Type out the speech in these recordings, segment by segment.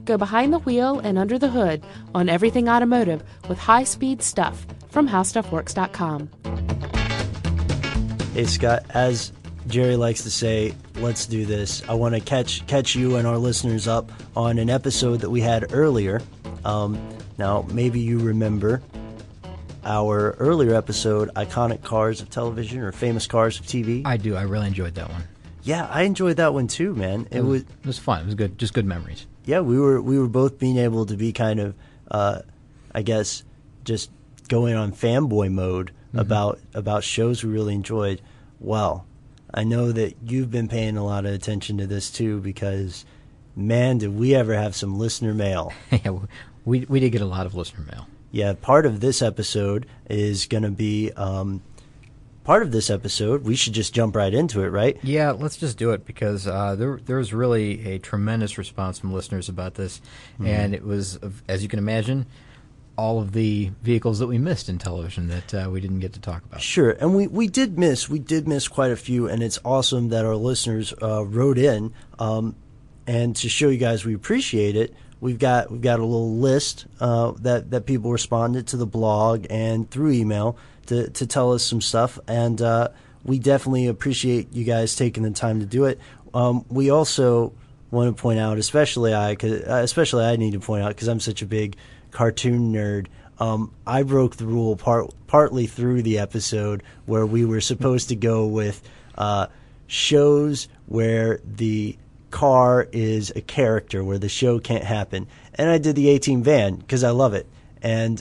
Go behind the wheel and under the hood on everything automotive with high-speed stuff from HowStuffWorks.com. Hey, Scott, as Jerry likes to say, let's do this. I want to catch you and our listeners up on an episode that we had earlier. Now, maybe you remember our earlier episode, Iconic Cars of Television or Famous Cars of TV. I do. I really enjoyed that one. Yeah, I enjoyed that one too, man. It was fun. It was good. Just good memories. Yeah, we were both being able to be kind of, I guess, just going on fanboy mode about shows we really enjoyed. Well, I know that you've been paying a lot of attention to this too, because, man, did we ever have some listener mail. Yeah, we did get a lot of listener mail. Yeah, part of this episode is going to be we should just jump right into it, right? Yeah, let's just do it, because there was really a tremendous response from listeners about this, and it was, as you can imagine, all of the vehicles that we missed in television that we didn't get to talk about. Sure, and we did miss quite a few, and it's awesome that our listeners wrote in, and to show you guys we appreciate it, we've got a little list that people responded to the blog and through email to tell us some stuff, and we definitely appreciate you guys taking the time to do it. We also want to point out, especially I need to point out, because I'm such a big cartoon nerd. I broke the rule partly through the episode where we were supposed to go with shows where the car is a character, where the show can't happen, and I did the A-Team van because I love it. And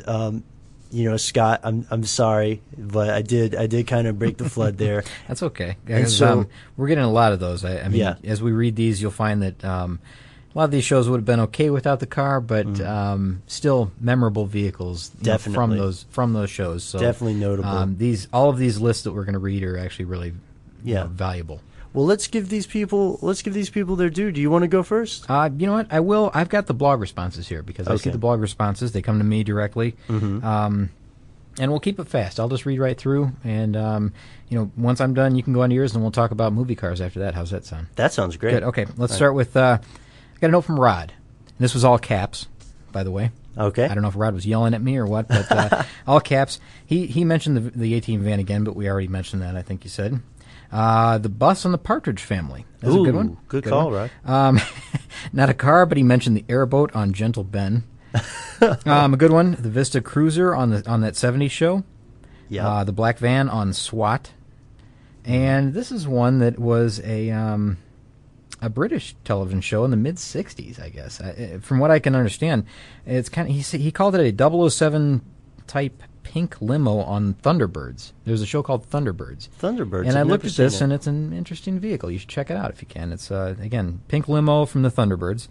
Scott, I'm sorry, but I did kind of break the flood there. That's okay. So we're getting a lot of those. I mean, as we read these, you'll find that a lot of these shows would have been okay without the car, but still memorable vehicles from those shows. So definitely notable. All of these lists that we're going to read are actually really valuable. Well, let's give these people their due. Do you want to go first? You know what? I will. I've got the blog responses here, because I see the blog responses. They come to me directly. And we'll keep it fast. I'll just read right through, and once I'm done, you can go on to yours, and we'll talk about movie cars after that. How's that sound? That sounds great. Good. Okay, let's start with. I got a note from Rod. And this was all caps, by the way. Okay. I don't know if Rod was yelling at me or what, but all caps. He mentioned the A-Team van again, but we already mentioned that, I think you said. The bus on the Partridge Family. That's a good one. Good call, Rod. Not a car, but he mentioned the airboat on Gentle Ben. A good one. The Vista Cruiser on that 70s show. Yeah. The black van on SWAT. And this is one that was a British television show in the mid-'60s, I guess. From what I can understand, it's kind of he called it a 007 type pink limo on Thunderbirds. There's a show called Thunderbirds. Thunderbirds. And I looked at this, and it's an interesting vehicle. You should check it out if you can. It's again, pink limo from the Thunderbirds.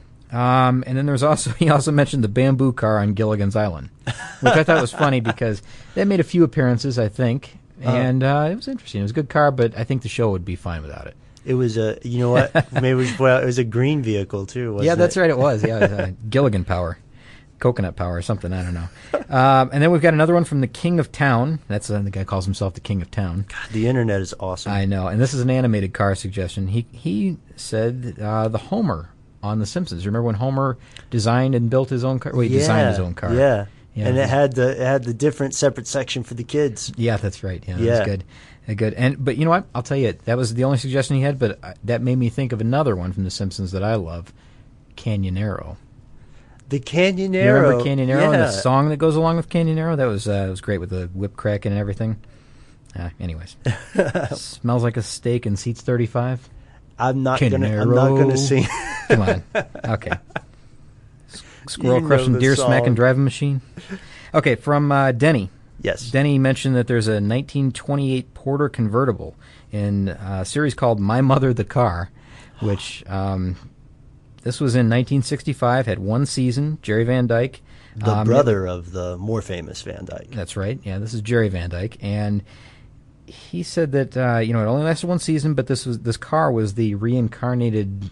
And then he also mentioned the bamboo car on Gilligan's Island, which I thought was funny because they made a few appearances, I think, and it was interesting. It was a good car, but I think the show would be fine without it. It was you know what? Maybe it was a green vehicle too. Wasn't that's right. It was. Yeah, it was, Gilligan Power, coconut power, or something. I don't know. And then we've got another one from the King of Town. That's the guy calls himself the King of Town. God, the internet is awesome. I know. And this is an animated car suggestion. He said the Homer on The Simpsons. Remember when Homer designed and built his own car? Well, he designed his own car. Yeah. And it had the different separate section for the kids. Yeah, that's right. Yeah, that's good. Good. But you know what? I'll tell you, that was the only suggestion he had, but that made me think of another one from The Simpsons that I love, Canyonero. The Canyonero. You remember Canyonero and the song that goes along with Canyonero? That was great with the whip cracking and everything. Anyways. Smells like a steak and seats 35. I'm not gonna sing. Come on. Okay. Squirrel crushing, deer smacking driving machine. Okay, from Denny. Yes. Denny mentioned that there's a 1928 Porter convertible in a series called My Mother the Car, which this was in 1965, had one season, Jerry Van Dyke. The brother of the more famous Van Dyke. That's right. Yeah, this is Jerry Van Dyke. And he said that it only lasted one season, but this car was the reincarnated,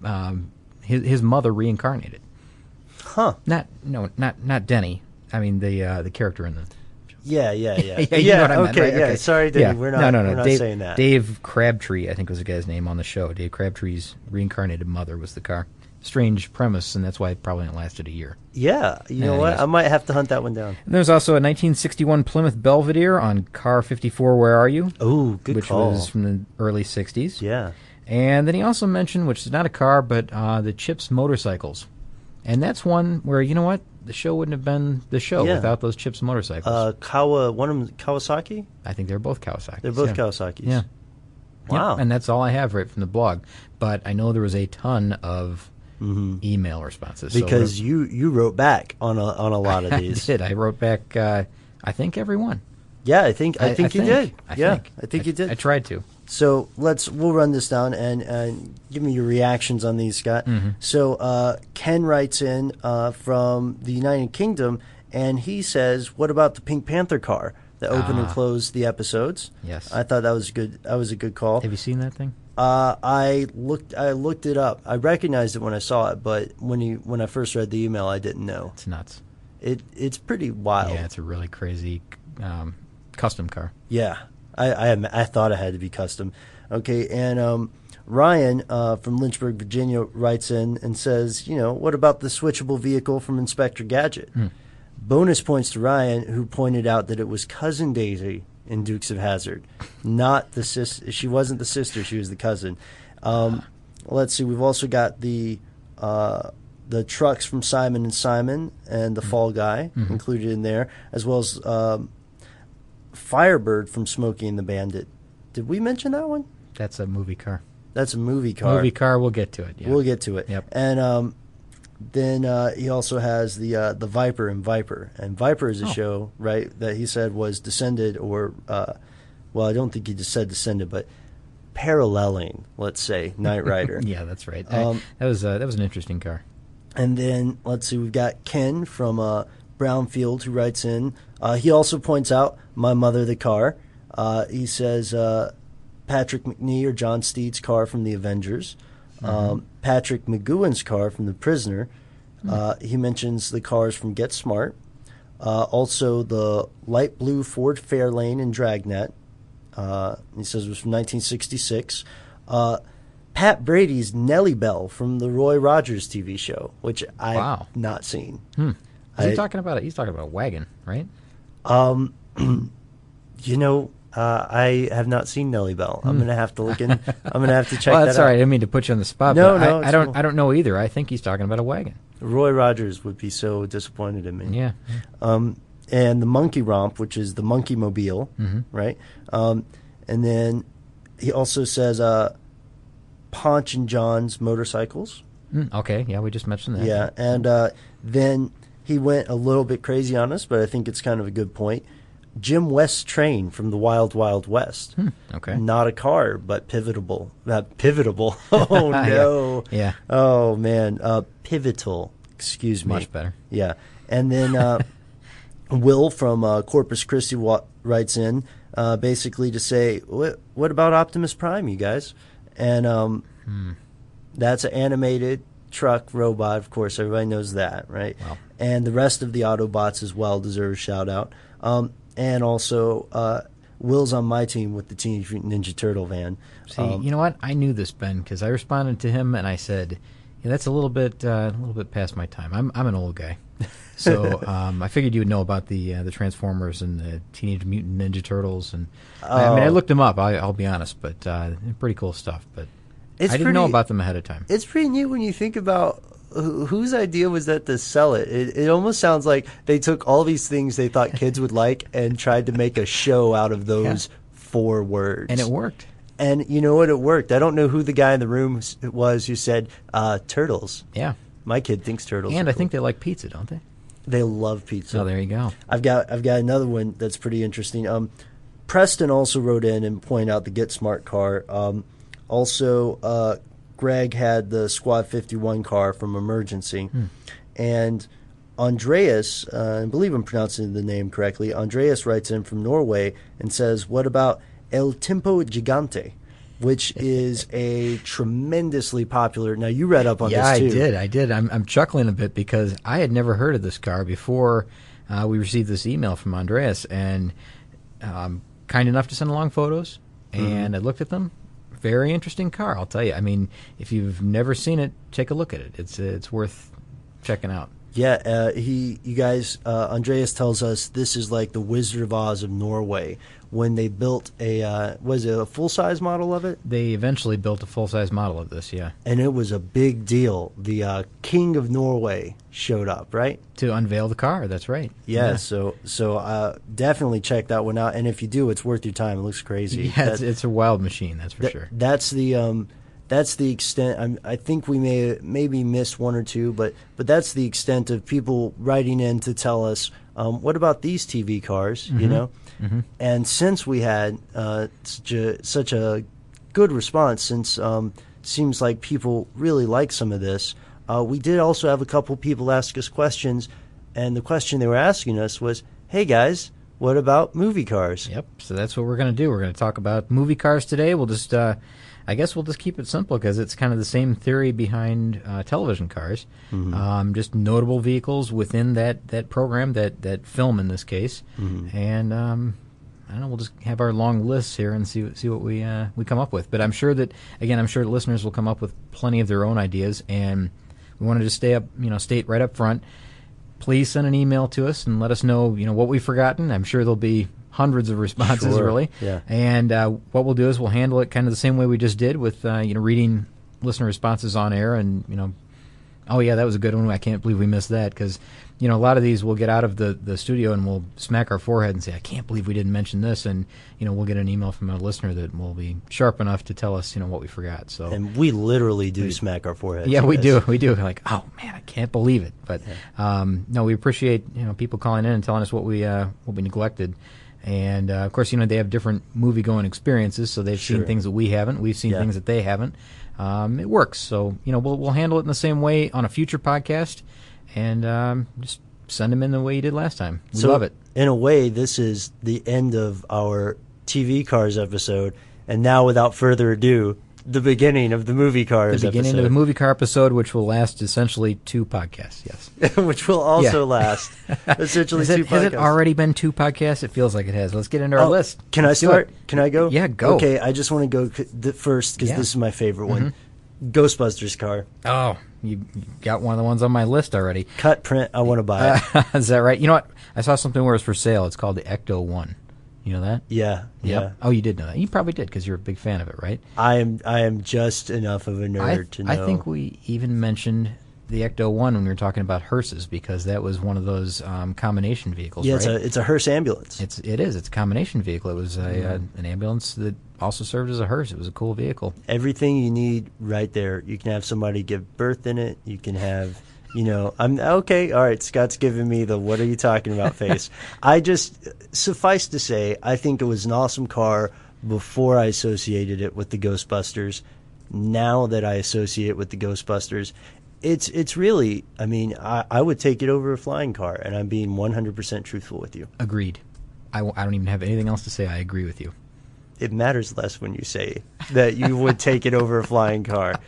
his mother reincarnated. Huh. Not Denny. I mean the character in the. Yeah. You know what I meant, right? Okay. Sorry, Dave. Yeah. We're not saying that. Dave Crabtree, I think was the guy's name on the show. Dave Crabtree's reincarnated mother was the car. strange premise, and that's why it probably only lasted a year. Yeah, you know what? Yes. I might have to hunt that one down. And there's also a 1961 Plymouth Belvedere on Car 54, Where Are You? Oh, good which call. was from the early 60s. Yeah. And then he also mentioned, which is not a car, but the Chips motorcycles. And that's one where, you know what? The show wouldn't have been the show without those Chips motorcycles. One of them, Kawasaki? I think they're both Kawasaki's. They're both Kawasaki's. Yeah. Wow. Yep, and that's all I have right from the blog. But I know there was a ton of email responses. Because you wrote back on a lot of these. I did. I wrote back, I think, every one. Yeah, I think you did. I think you did. I tried to. So we'll run this down and give me your reactions on these, Scott. Mm-hmm. So Ken writes in from the United Kingdom, and he says, "What about the Pink Panther car that opened and closed the episodes?" Yes, I thought that was good. That was a good call. Have you seen that thing? I looked it up. I recognized it when I saw it, but when I first read the email, I didn't know. It's nuts. It's pretty wild. Yeah, it's a really crazy custom car. Yeah. I thought it had to be custom. Okay, and Ryan from Lynchburg, Virginia, writes in and says, what about the switchable vehicle from Inspector Gadget? Bonus points to Ryan, who pointed out that it was Cousin Daisy in Dukes of Hazzard, not the sister. She wasn't the sister; she was the cousin. Let's see. We've also got the trucks from Simon and Simon and the Fall Guy included in there, as well as Firebird from Smokey and the Bandit. Did we mention that one? That's a movie car. That's a movie car. Movie car, we'll get to it. Yeah. We'll get to it. Yep. And then he also has the Viper and Viper. And Viper is a show, right, that he said was descended or, I don't think he just said descended, but paralleling, let's say, Knight Rider. Yeah, that's right. That was an interesting car. And then, let's see, we've got Ken from Brownfield who writes in. He also points out My Mother the Car. He says Patrick McNee or John Steed's car from The Avengers. Patrick McGowan's car from The Prisoner. He mentions the cars from Get Smart. Also the light blue Ford Fairlane and Dragnet. He says it was from 1966. Pat Brady's Nellie Bell from the Roy Rogers TV show, which I've not seen. Is he talking about it? He's talking about a wagon, right? I have not seen Nellie Bell. I'm going to have to look in. I'm going to have to check well, that that's out. all right. I didn't mean to put you on the spot. No, but no. I don't know either. I think he's talking about a wagon. Roy Rogers would be so disappointed in me. Yeah. And the Monkey Romp, which is the Monkey Mobile, right? And then he also says Ponch and John's motorcycles. Okay, yeah, we just mentioned that. Yeah, and then he went a little bit crazy on us, but I think it's kind of a good point. Jim West's train from the Wild Wild West. Okay. Not a car, but pivotable. Pivotable. Oh, no. Yeah. Oh, man. Pivotal. Excuse me. Much better. Yeah. And then Will from Corpus Christi writes in basically to say, what about Optimus Prime, you guys? And that's an animated truck robot. Of course, everybody knows that, right? Wow. And the rest of the Autobots as well deserve a shout-out. And also, Will's on my team with the Teenage Mutant Ninja Turtle van. See, you know what? I knew this, Ben, because I responded to him and I said, "Yeah, that's a little bit past my time. I'm an old guy." So I figured you would know about the Transformers and the Teenage Mutant Ninja Turtles, and I looked them up. I'll be honest, but pretty cool stuff. But I didn't know about them ahead of time. It's pretty neat when you think about whose idea was that to sell it. It almost sounds like they took all these things they thought kids would like and tried to make a show out of those 4 words. And it worked. And you know what? It worked. I don't know who the guy in the room was who said turtles. Yeah. My kid thinks turtles. And are I cool. think they like pizza, don't they? They love pizza. Oh, there you go. I've got another one that's pretty interesting. Preston also wrote in and pointed out the Get Smart car. Also, Greg had the Squad 51 car from Emergency. And Andreas, I believe I'm pronouncing the name correctly, Andreas writes in from Norway and says, what about El Tempo Gigante, which is a tremendously popular... Now, you read up on this, too. Yeah, I did. I'm chuckling a bit because I had never heard of this car before we received this email from Andreas, and kind enough to send along photos, and I looked at them. very interesting car, I'll tell you. I mean, if you've never seen it, take a look at it. It's worth checking out. Yeah, you guys, Andreas tells us this is like the Wizard of Oz of Norway. When they built was it a full-size model of it? They eventually built a full-size model of this, yeah. And it was a big deal. The King of Norway showed up, right? To unveil the car, that's right. Yeah. So definitely check that one out. And if you do, it's worth your time. It looks crazy. Yeah, it's a wild machine, that's for sure. That's the extent. I think we maybe missed one or two, but that's the extent of people writing in to tell us, what about these TV cars, you know? Mm-hmm. And since we had such a good response, since it seems like people really like some of this, we did also have a couple people ask us questions, and the question they were asking us was, hey guys, what about movie cars? Yep, so that's what we're going to do. We're going to talk about movie cars today. We'll just... I guess we'll just keep it simple because it's kind of the same theory behind television cars. Mm-hmm. Just notable vehicles within that program, that film in this case. Mm-hmm. And I don't know, we'll just have our long lists here and see what we come up with. But I'm sure that listeners will come up with plenty of their own ideas. And we wanted to state right up front. Please send an email to us and let us know what we've forgotten. I'm sure there'll be hundreds of responses, sure. Really. Yeah. And what we'll do is we'll handle it kind of the same way we just did with reading listener responses on air and oh yeah, that was a good one. I can't believe we missed that because a lot of these we'll get out of the studio and we'll smack our forehead and say, I can't believe we didn't mention this, and we'll get an email from a listener that will be sharp enough to tell us what we forgot. So and we literally do smack our foreheads. Yeah, we do. Like, oh man, I can't believe it. But no, we appreciate people calling in and telling us what we neglected. And, of course, they have different movie-going experiences, so they've seen things that we haven't. We've seen things that they haven't. It works. So, we'll handle it in the same way on a future podcast, and just send them in the way you did last time. We love it. In a way, this is the end of our TV Cars episode, and now, without further ado, the beginning of the movie cars episode. The beginning of the movie car episode, which will last essentially 2 podcasts, yes. Which will also last essentially 2 podcasts. Has it already been 2 podcasts? It feels like it has. Let's get into our list. Can I start? Can I go? Yeah, go. Okay, I just want to go first because this is my favorite one. Ghostbusters car. Oh, you got one of the ones on my list already. Cut print, I want to buy it. Is that right? You know what? I saw something where it's for sale. It's called the Ecto 1. You know that? Yeah. Oh, you did know that. You probably did because you're a big fan of it, right? I am just enough of a nerd to know. I think we even mentioned the Ecto 1 when we were talking about hearses because that was one of those combination vehicles, right? Yeah, it's a hearse ambulance. It is. It's a combination vehicle. It was an ambulance that also served as a hearse. It was a cool vehicle. Everything you need right there. You can have somebody give birth in it. You can have... I'm okay. All right, Scott's giving me the "what are you talking about" face. Suffice to say, I think it was an awesome car before I associated it with the Ghostbusters. Now that I associate it with the Ghostbusters, it's really, I would take it over a flying car, and I'm being 100% truthful with you. Agreed. I don't even have anything else to say. I agree with you. It matters less when you say that you would take it over a flying car.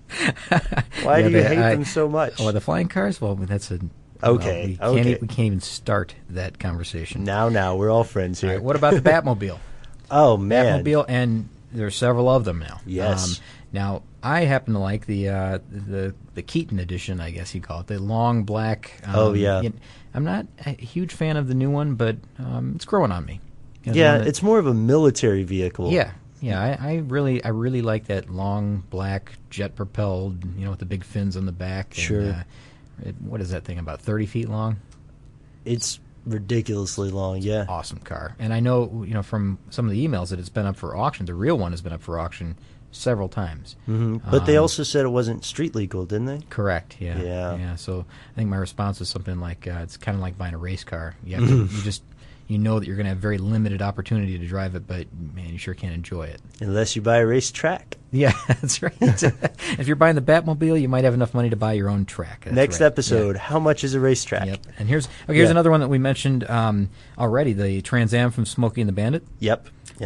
Why do you hate them so much? Oh, the flying cars? Well, that's a... Okay, we can't even start that conversation. Now, we're all friends here. All right, what about the Batmobile? Oh, man. Batmobile, and there are several of them now. Yes. Now, I happen to like the Keaton edition, I guess you call it, the long black... oh, yeah. I'm not a huge fan of the new one, but it's growing on me. It's more of a military vehicle. Yeah. Yeah, I really like that long black jet propelled, with the big fins on the back. Sure. And, what is that thing, about 30 feet long? It's ridiculously long, yeah. Awesome car. And I know, from some of the emails that it's been up for auction. The real one has been up for auction several times. Mm-hmm. But they also said it wasn't street legal, didn't they? Correct, yeah. Yeah. So I think my response was something like, it's kind of like buying a race car. You know that you're going to have very limited opportunity to drive it, but, man, you sure can't enjoy it. Unless you buy a race track. Yeah, that's right. If you're buying the Batmobile, you might have enough money to buy your own track. That's Next right. episode, how much is a race track? Yep. And here's another one that we mentioned already, the Trans Am from Smokey and the Bandit. Yep.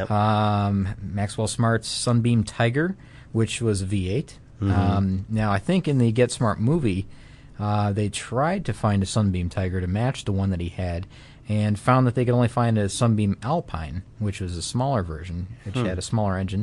Maxwell Smart's Sunbeam Tiger, which was a V8. Mm-hmm. Now, I think in the Get Smart movie, they tried to find a Sunbeam Tiger to match the one that he had, and found that they could only find a Sunbeam Alpine, which was a smaller version, which had a smaller engine.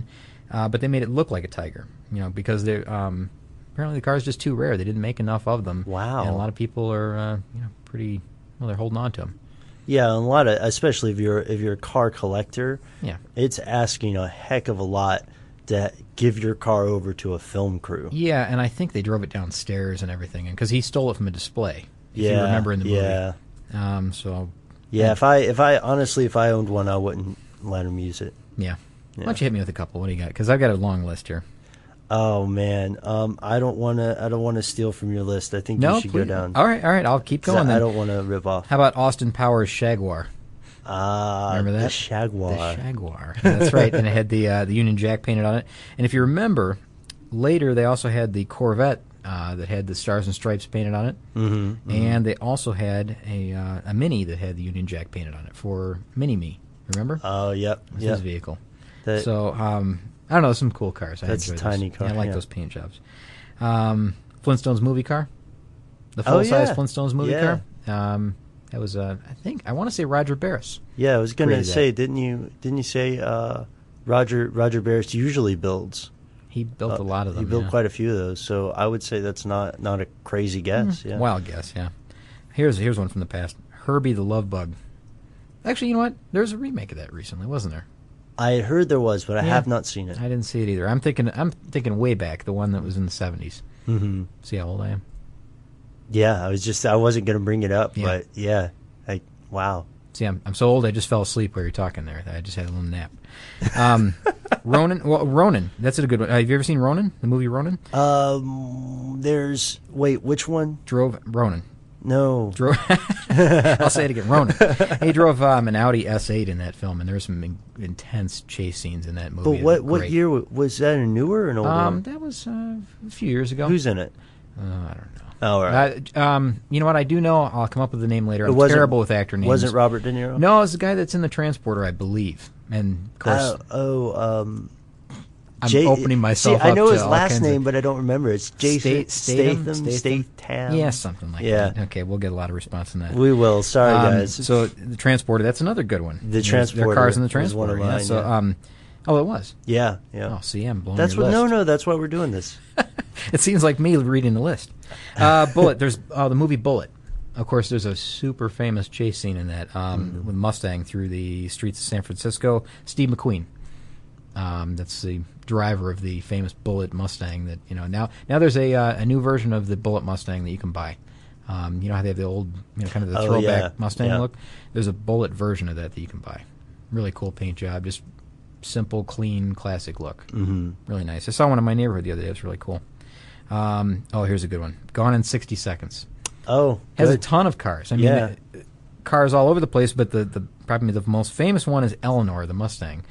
but they made it look like a Tiger. Because they apparently the car is just too rare. They didn't make enough of them. Wow. And a lot of people are pretty they're holding on to them. Yeah, and a lot of, especially if you're a car collector, Yeah. it's asking a heck of a lot to give your car over to a film crew. Yeah, and I think they drove it downstairs and everything, because he stole it from a display. If Yeah, you remember in the movie. yeah. Yeah, If I owned one, I wouldn't let him use it. yeah. Why don't you hit me with a couple? What do you got? Because I've got a long list here. Oh man, I don't want to steal from your list. I think you should go down. All right. I'll keep going. Then. I don't want to rip off. How about Austin Powers' Jaguar? Remember that? The Jaguar. The Jaguar. That's right. And it had the Union Jack painted on it. And if you remember, later they also had the Corvette that had the Stars and Stripes painted on it. Mm-hmm. And they also had a Mini that had the Union Jack painted on it for Mini-Me. Remember? Oh, yep. It was his vehicle. So, I don't know, some cool cars. That's a tiny car. Yeah, I like those paint jobs. Flintstones movie car. The full-size Flintstones movie car. That was, I want to say Roger Barris. Yeah, I was going to say, didn't you say Roger Barris usually builds? He built a lot of them. He built quite a few of those, so I would say that's not a crazy guess. Yeah. Wild guess, yeah. Here's one from the past. Herbie the Love Bug. Actually, you know what? There's a remake of that recently, wasn't there? I heard there was, but I have not seen it. I didn't see it either. I'm thinking way back, the one that was in the 70s. Mm-hmm. See how old I am? Yeah, I wasn't going to bring it up, but yeah, wow. See, I'm so old I just fell asleep while you were talking there. I just had a little nap. Ronin. Well, Ronin. That's a good one. Have you ever seen Ronin? The movie Ronin? Which one? Ronin. No. I'll say it again. Ronin. He drove an Audi S8 in that film, and there were some intense chase scenes in that movie. But what year was that? A newer or an older one? That was a few years ago. Who's in it? I don't know. Oh, all right. You know what? I do know. I'll come up with the name later. I'm terrible with actor names. Was it Robert De Niro? No, it's the guy that's in the Transporter, I believe. And of course, I'm opening myself up. I know to his all last kinds name, but I don't remember. It's Jason Statham. Yeah, something like that. Okay, we'll get a lot of response on that. We will. Sorry, guys. So the Transporter, that's another good one. The Transporter. There are cars in the Transporter. Was one of mine, yeah. So, oh, it was. Yeah. Oh, see, I'm blowing that's your what. list. No. That's why we're doing this. It seems like me reading the list. Bullet. There's the movie Bullet. Of course, there's a super famous chase scene in that with Mustang through the streets of San Francisco. Steve McQueen. That's the driver of the famous Bullet Mustang. That now there's a new version of the Bullet Mustang that you can buy. You know how they have the old kind of the throwback Mustang look. There's a Bullet version of that you can buy. Really cool paint job. Just simple, clean, classic look. Mm-hmm. Really nice. I saw one in my neighborhood the other day. It's really cool. Here's a good one. Gone in 60 Seconds. Oh, has a ton of cars. I mean, cars all over the place. But the probably the most famous one is Eleanor, the Mustang.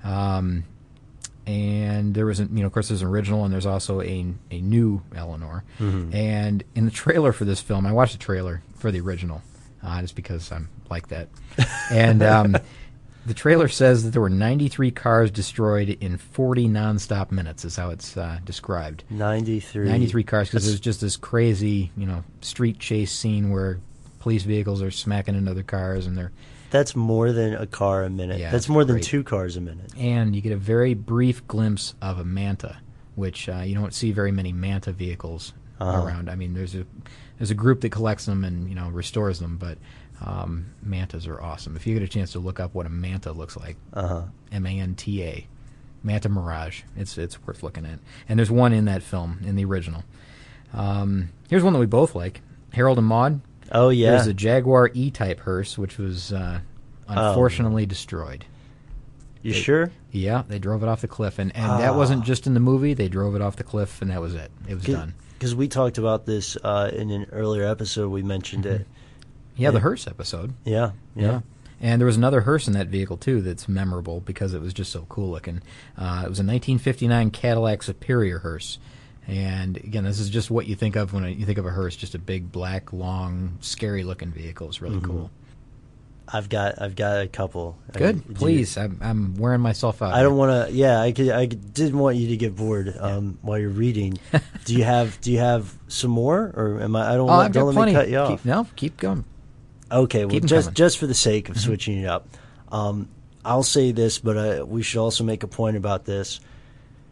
And there was, of course, there's an original, and there's also a new Eleanor. Mm-hmm. And in the trailer for this film, I watched the trailer for the original, just because I'm like that. And the trailer says that there were 93 cars destroyed in 40 nonstop minutes, is how it's described. 93 cars, because there's just this crazy, street chase scene where police vehicles are smacking into other cars, and they're... That's more than a car a minute. Yeah, that's more than 2 cars a minute. And you get a very brief glimpse of a Manta, which you don't see very many Manta vehicles around. I mean, there's a group that collects them and restores them, but Mantas are awesome. If you get a chance to look up what a Manta looks like, M-A-N-T-A, Manta Mirage, it's worth looking at. And there's one in that film, in the original. Here's one that we both like, Harold and Maude. Oh, yeah. There's a Jaguar E-Type hearse, which was unfortunately destroyed. You sure? Yeah, they drove it off the cliff. And that wasn't just in the movie. They drove it off the cliff, and that was it. It was done. Because we talked about this in an earlier episode. We mentioned it. Yeah, the hearse episode. Yeah. And there was another hearse in that vehicle, too, that's memorable because it was just so cool looking. It was a 1959 Cadillac Superior hearse. And again, this is just what you think of when you think of a hearse, just a big, black, long, scary-looking vehicle. It's really cool. I've got a couple. Good, please. I'm wearing myself out. I don't want to. Yeah, I didn't want you to get bored while you're reading. Do you have some more, or am I? I don't. I've got don't plenty. Let me cut you off. Keep going. Okay, well, just for the sake of switching it up, I'll say this, but we should also make a point about this.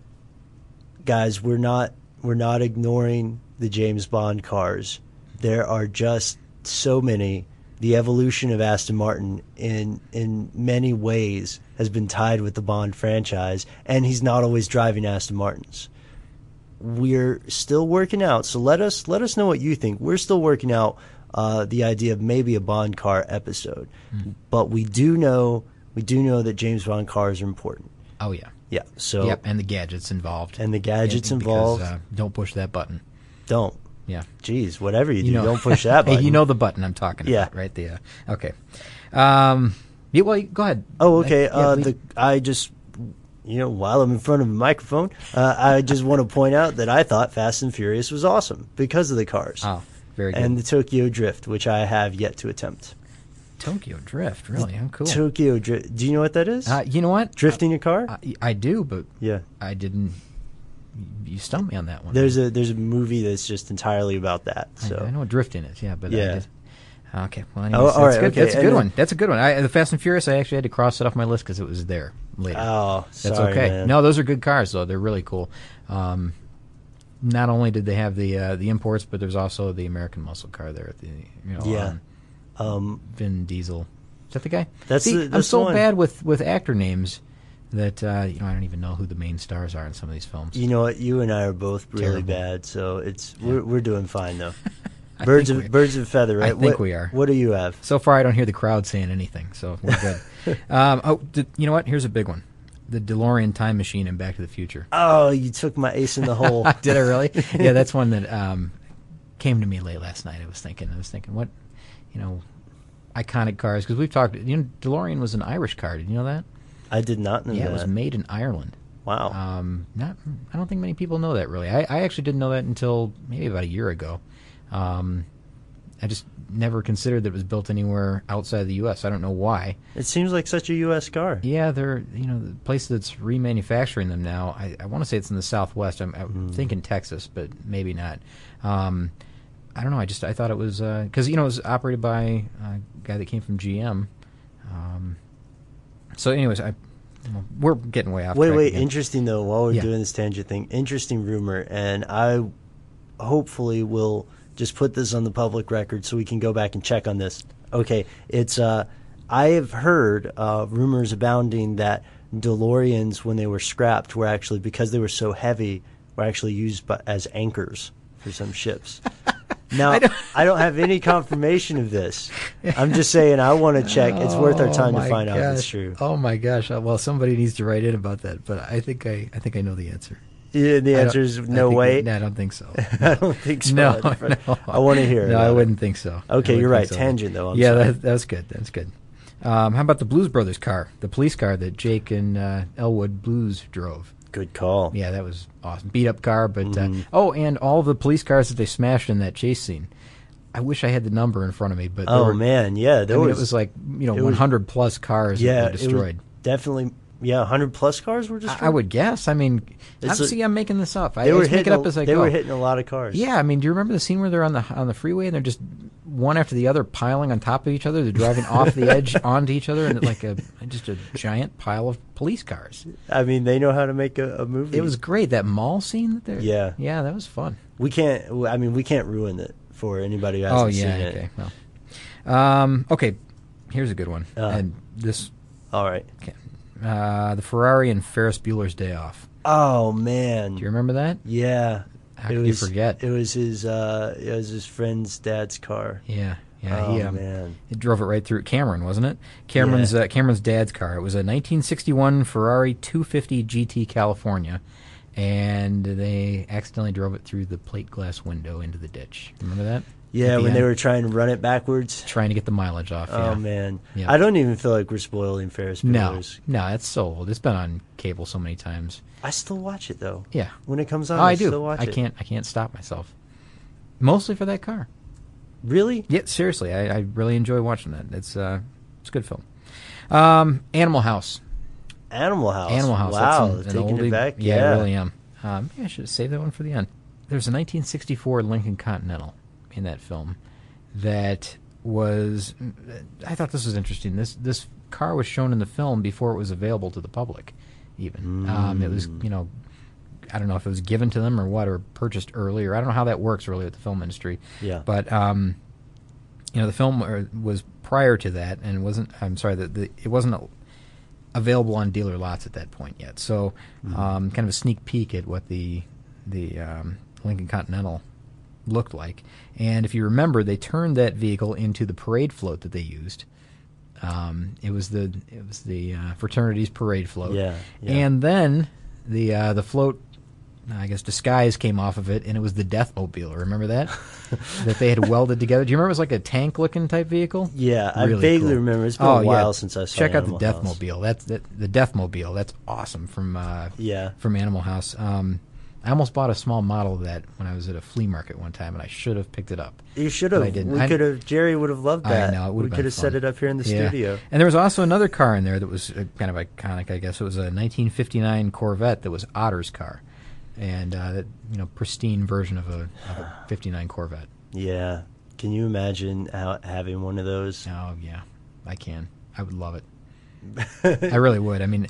guys, we're not ignoring the James Bond cars. There are just so many. The evolution of Aston Martin in many ways has been tied with the Bond franchise, and he's not always driving Aston Martins. We're still working out, so let us know what you think. We're still working out the idea of maybe a Bond car episode, but we do know that James Bond cars are important. Oh yeah, yeah. So yep, and the gadgets involved, involved. Don't push that button. Don't. Yeah. Jeez, whatever you do, don't push that button. Hey, you know the button I'm talking about, right? Okay. Yeah, well, go ahead. Oh, okay. I just, while I'm in front of a microphone, I just want to point out that I thought Fast and Furious was awesome because of the cars. Oh, very good. And the Tokyo Drift, which I have yet to attempt. Tokyo Drift, really? Oh, cool. Tokyo Drift. Do you know what that is? You know what? Drifting a car? I do, but yeah, I didn't. You stumped me on that one. There's a movie that's just entirely about that. So I know drifting is, but yeah. Okay, well, anyways, all right, good. okay. That's a good one. That's a good one. The Fast and Furious, I actually had to cross it off my list because it was there later. Oh, that's sorry, okay. man. No, those are good cars though. They're really cool. Not only did they have the imports, but there's also the American muscle car there at the Vin Diesel. Is that the guy? I'm so bad with actor names that I don't even know who the main stars are in some of these films. You know what? You and I are both really bad, so we're doing fine though. Birds of a feather, right? I think we are. What do you have? So far, I don't hear the crowd saying anything, so we're good. You know what? Here's a big one: the DeLorean time machine in Back to the Future. Oh, you took my ace in the hole. Did I really? Yeah, that's one that came to me late last night. I was thinking, what, iconic cars? Because we've talked. DeLorean was an Irish car. Did you know that? I did not know that. Yeah, it was made in Ireland. Wow. I don't think many people know that, really. I actually didn't know that until maybe about a year ago. I just never considered that it was built anywhere outside of the U.S. I don't know why. It seems like such a U.S. car. Yeah, they're the place that's remanufacturing them now. I want to say it's in the Southwest. I'm thinking Texas, but maybe not. I don't know. I thought it was because it was operated by a guy that came from GM. So, anyways, we're getting way off. Wait, again. Interesting though. While we're doing this tangent thing, interesting rumor, and I hopefully will just put this on the public record so we can go back and check on this. Okay, it's I have heard rumors abounding that DeLoreans, when they were scrapped, were actually, because they were so heavy, were actually used as anchors for some ships. Now, I don't have any confirmation of this. I'm just saying I want to check. It's worth our time to find out if it's true. Oh my gosh! Well, somebody needs to write in about that, but I think I know the answer. Yeah, the answer is no way. No, I don't think so. I don't think so. No. I want to hear it. No, I wouldn't think so. Okay, you're right. Tangent, though. That's good. That's good. How about the Blues Brothers car, the police car that Jake and Elwood Blues drove? Good call. Yeah, that was awesome. Beat up car, but and all the police cars that they smashed in that chase scene. I wish I had the number in front of me, but man, yeah, it was like 100 plus cars that were destroyed. Definitely. Yeah, 100 plus cars were destroyed. I would guess. I mean, I'm making this up. They were hitting a lot of cars. Yeah, I mean, do you remember the scene where they're on the freeway and they're just one after the other piling on top of each other? They're driving off the edge onto each other, and like just a giant pile of police cars. I mean, they know how to make a movie. It was great, that mall scene. Yeah, that was fun. We can't ruin it for anybody who hasn't seen it. Okay. Well, okay. Here's a good one. And this. All right. Okay. The Ferrari and Ferris Bueller's Day Off. Oh man, do you remember that? Yeah. How could you forget? It was his friend's dad's car. Yeah. Oh man, he drove it right through Cameron, wasn't it? Cameron's dad's car. It was a 1961 Ferrari 250 GT California, and they accidentally drove it through the plate glass window into the ditch. Remember that? Yeah, when they were trying to run it backwards. Trying to get the mileage off. Oh, man. Yeah. I don't even feel like we're spoiling Ferris Bueller's. No, it's so old. It's been on cable so many times. I still watch it, though. Yeah. When it comes on, I do. Still watch it. I can't stop myself. Mostly for that car. Really? Yeah, seriously. I really enjoy watching that. It's a good film. Animal House. Animal House. Wow, taking it back. Yeah, I really am. Maybe I should have saved that one for the end. There's a 1964 Lincoln Continental in that film that was, I thought this was interesting. This car was shown in the film before it was available to the public even. It was I don't know if it was given to them or what, or purchased earlier. I don't know how that works really with the film industry. Yeah. But the film was prior to that, and it wasn't available on dealer lots at that point yet. So kind of a sneak peek at what the Lincoln Continental looked like. And if you remember, they turned that vehicle into the parade float that they used. It was the fraternity's parade float. Yeah. And then the float, I guess, disguise came off of it, and it was the Deathmobile. Remember that? That they had welded together. Do you remember it was like a tank-looking type vehicle? Yeah, really I vaguely cool. remember. It's been a while since I saw Check out the Animal House. Deathmobile. That's the Deathmobile. That's awesome from Animal House. I almost bought a small model of that when I was at a flea market one time, and I should have picked it up. You should have. I didn't. We could have. Jerry would have loved that. I know. It would have been could have fun. set it up here in the studio. And there was also another car in there that was kind of iconic, I guess. It was a 1959 Corvette that was Otter's car, and pristine version of a 59 Corvette. Yeah. Can you imagine having one of those? Oh yeah, I can. I would love it. I really would. I mean,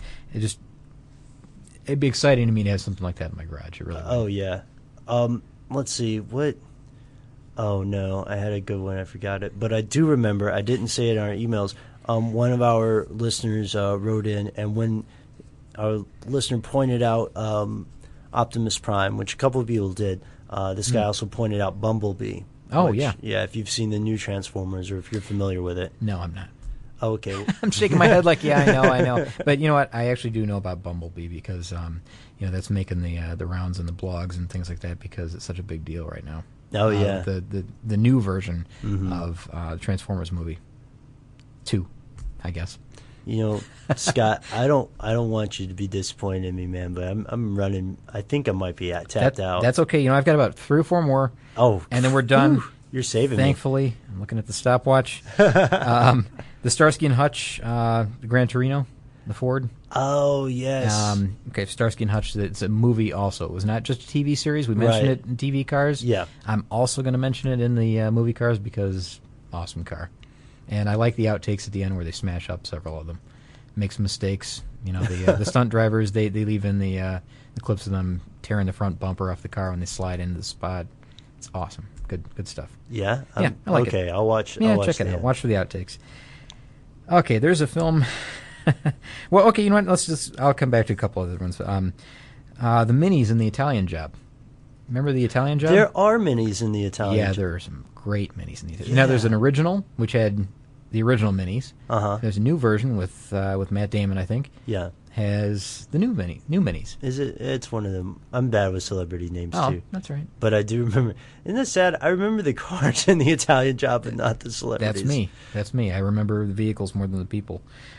it'd be exciting to me to have something like that in my garage. It really would. Oh yeah. Let's see what. Oh no, I had a good one. I forgot it, but I do remember. I didn't say it in our emails. One of our listeners wrote in, and when our listener pointed out Optimus Prime, which a couple of people did, this guy also pointed out Bumblebee. Oh which, yeah. If you've seen the new Transformers or if you're familiar with it. No, I'm not. Oh, okay. I'm shaking my head like, yeah, I know. But you know what? I actually do know about Bumblebee because that's making the rounds in the blogs and things like that because it's such a big deal right now. Oh yeah. The new version of Transformers movie 2, I guess. Scott, I don't want you to be disappointed in me, man, but I'm running. I think I might be tapped out. That's okay. I've got about 3 or 4 more. Oh, and then we're done. Whew, you're saving Thankfully, me. I'm looking at the stopwatch. The Starsky and Hutch, the Gran Torino, the Ford. Oh yes. Okay, Starsky and Hutch. It's a movie. Also, it was not just a TV series. We mentioned it in TV Cars. Yeah. I'm also going to mention it in the movie Cars because awesome car. And I like the outtakes at the end where they smash up several of them. Make some mistakes. The stunt drivers, they leave in the clips of them tearing the front bumper off the car when they slide into the spot. It's awesome. Good stuff. Yeah? I like it. Okay, I'll watch check it out. Watch for the outtakes. Okay, there's a film. Well, okay, you know what? I'll come back to a couple other ones. The minis in The Italian Job. Remember The Italian Job? There are minis in The Italian Job. Yeah, there are some great minis in The Italian Job. Now, there's an original, which had the original minis. Uh-huh. There's a new version with Matt Damon, I think. Yeah. Has the new minis. Is it? It's one of them. I'm bad with celebrity names, too. Oh, that's right. But I do remember. Isn't that sad? I remember the cars in The Italian Job, but not the celebrities. That's me. I remember the vehicles more than the people.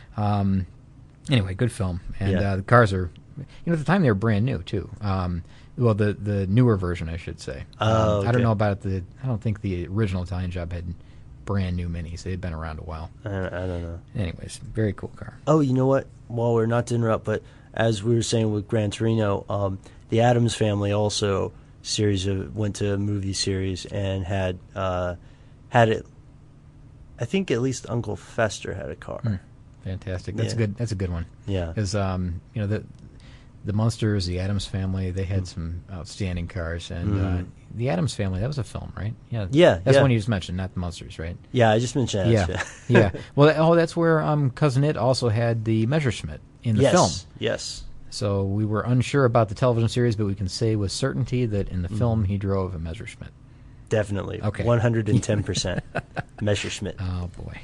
Anyway, good film. And the cars are, at the time they were brand new, too. Well, the newer version, I should say. Okay. I don't know about I don't think the original Italian Job had brand new minis. They had been around a while. I don't know. Anyways, very cool car. Oh, you know what? While we're not to interrupt, but as we were saying with Gran Torino, the Addams Family also went to a movie series and had it. I think at least Uncle Fester had a car. Fantastic. That's good. That's a good one. Yeah. Because the Munsters, the Addams Family, they had some outstanding cars, and the Addams Family, that was a film, right? Yeah. Yeah. That's one you just mentioned, not the Munsters, right? Yeah, I just mentioned that. Yeah. Well, that's where Cousin It also had the Messerschmitt in the film. Yes. So we were unsure about the television series, but we can say with certainty that in the film he drove a Messerschmitt. Definitely. Okay. 110% Messerschmitt. Oh boy,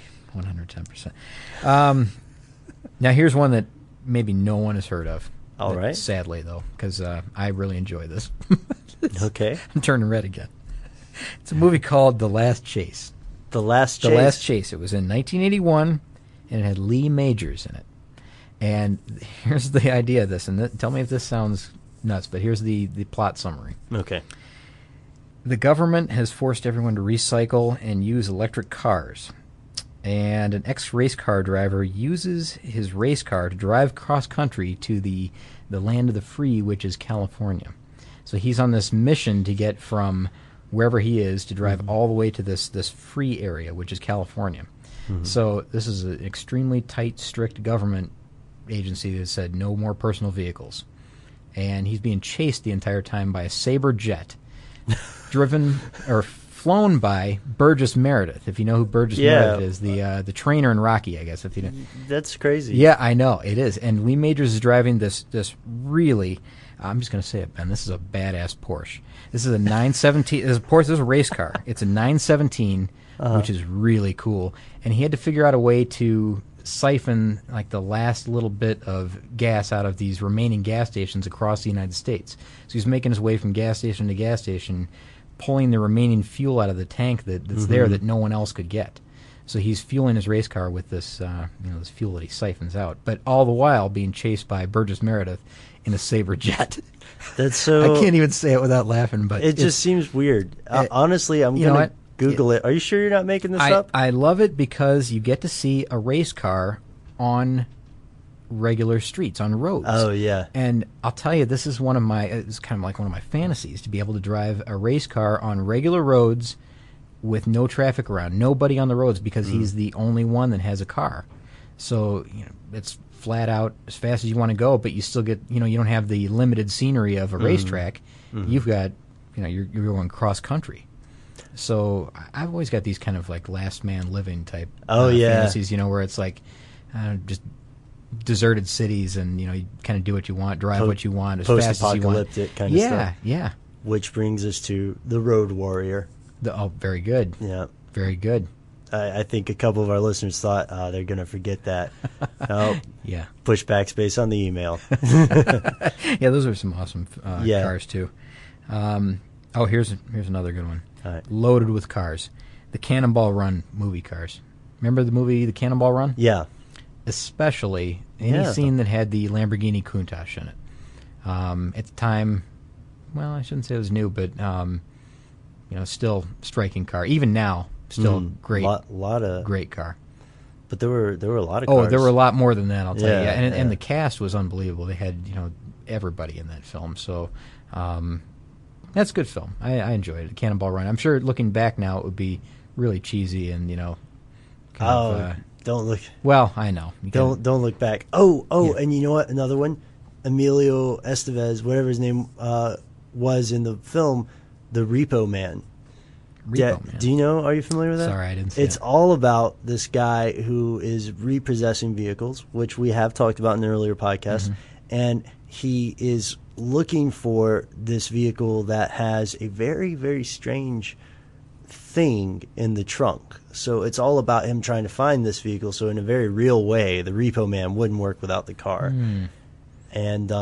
110%. Now here's one that maybe no one has heard of. All right. Sadly, though, because I really enjoy this. Okay. I'm turning red again. It's a movie called The Last Chase. The Last Chase? The Last Chase. It was in 1981, and it had Lee Majors in it. And here's the idea of this, and tell me if this sounds nuts, but here's the plot summary. Okay. The government has forced everyone to recycle and use electric cars. And an ex-race car driver uses his race car to drive cross-country to the land of the free, which is California. So he's on this mission to get from wherever he is to drive all the way to this free area, which is California. So this is an extremely tight, strict government agency that said no more personal vehicles. and he's being chased the entire time by a Sabre jet, driven or flown by Burgess Meredith. If you know who Burgess Meredith is, the trainer in Rocky, I guess. If you know, that's crazy. Yeah, I know it is. And Lee Majors is driving this really. I'm just going to say it, Ben. This is a badass Porsche. This is a 917. This is a Porsche. This is a race car. It's a 917, which is really cool. And he had to figure out a way to siphon like the last little bit of gas out of these remaining gas stations across the United States. So he's making his way from gas station to gas station, pulling the remaining fuel out of the tank that's there that no one else could get. So he's fueling his race car with this, this fuel that he siphons out, but all the while being chased by Burgess Meredith in a Sabre jet. That's so. I can't even say it without laughing, but it just seems weird. Honestly, I'm going to Google it. Are you sure you're not making this up? I love it because you get to see a race car on regular streets, on roads. Oh, yeah. And I'll tell you, this is it's kind of like one of my fantasies, to be able to drive a race car on regular roads with no traffic around, nobody on the roads, because he's the only one that has a car. So, it's flat out as fast as you want to go, but you still get, you don't have the limited scenery of a racetrack. You've got, you're going cross country. So I've always got these kind of like last man living type fantasies, where it's like just deserted cities, and you kind of do what you want, drive what you want as fast as you want. Post-apocalyptic kind of stuff. Yeah. Which brings us to The Road Warrior. Very good. Yeah. Very good. I think a couple of our listeners thought they're going to forget that. Yeah. Push backspace on the email. Yeah, those are some awesome cars too. Here's another good one. All right. Loaded with cars. The Cannonball Run movie cars. Remember the movie The Cannonball Run? Yeah. Especially any scene that had the Lamborghini Countach in it. At the time, well, I shouldn't say it was new, but still striking car. Even now, still great. Great car. But there were a lot of cars. Oh, there were a lot more than that, I'll tell you. And the cast was unbelievable. They had everybody in that film. So that's a good film. I enjoyed it. Cannonball Run. I'm sure looking back now it would be really cheesy and don't look. Well, I know. Don't look back. And you know what? Another one, Emilio Estevez, whatever his name was in the film, The Repo Man. Man. Do you know? Are you familiar with that? Sorry, I didn't see It's all about this guy who is repossessing vehicles, which we have talked about in an earlier podcast, and he is looking for this vehicle that has a very, very strange thing in the trunk. So it's all about him trying to find this vehicle. So in a very real way, the Repo Man wouldn't work without the car. And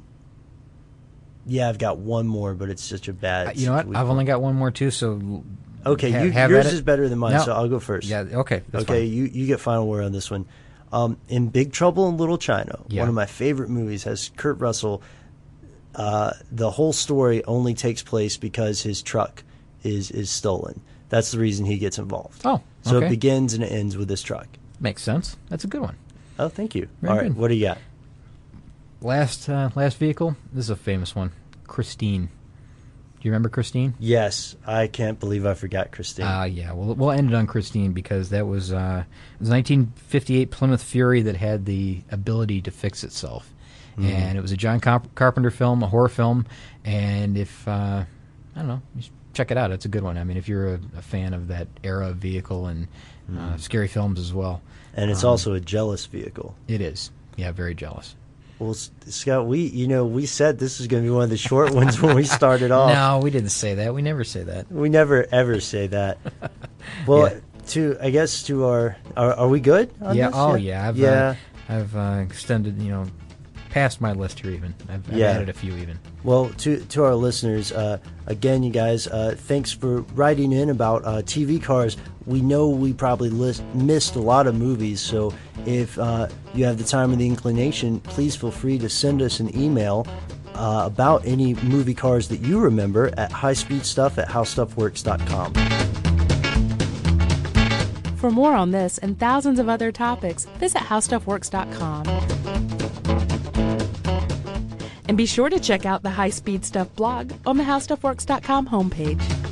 I've got one more, but it's such a bad. You know what? I've only got one more too. So okay, yours is better than mine, so I'll go first. Yeah. Okay. That's okay. Fine. You get final word on this one. In Big Trouble in Little China, one of my favorite movies, has Kurt Russell. The whole story only takes place because his truck is stolen. That's the reason he gets involved. Oh, okay. So it begins and it ends with this truck. Makes sense. That's a good one. Oh, thank you. Very All right, good. what do you got? Last vehicle. This is a famous one. Christine. Do you remember Christine? Yes, I can't believe I forgot Christine. Yeah. We'll end it on Christine because that was it was a 1958 Plymouth Fury that had the ability to fix itself, and it was a John Carpenter film, a horror film. And if I don't know, you should check it out. It's a good one. I mean, if you're a fan of that era of vehicle and scary films as well. And it's also a jealous vehicle. It is. Yeah, very jealous. Well, Scott, we said this was going to be one of the short ones when we started off. No, we didn't say that. We never say that. We never ever say that. Well, to our are we good on this? Oh yeah. I've extended, past my list here even. I've added a few even. Well, to our listeners, again, you guys, thanks for writing in about TV cars. We know we probably missed a lot of movies, so if you have the time and the inclination, please feel free to send us an email about any movie cars that you remember at highspeedstuff@howstuffworks.com. For more on this and thousands of other topics, visit howstuffworks.com. And be sure to check out the High Speed Stuff blog on the howstuffworks.com homepage.